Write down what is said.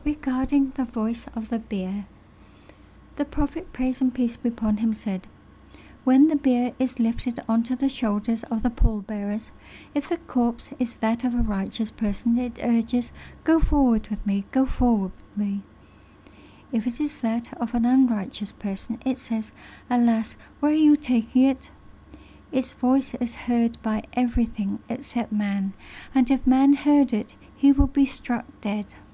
Regarding the voice of the bier, the prophet, praise and peace be upon him, said, "When the bier is lifted onto the shoulders of the pallbearers, if the corpse is that of a righteous person, it urges, 'Go forward with me, go forward with me.' If it is that of an unrighteous person, it says, 'Alas, where are you taking it?' Its voice is heard by everything except man, and if man heard it, he will be struck dead."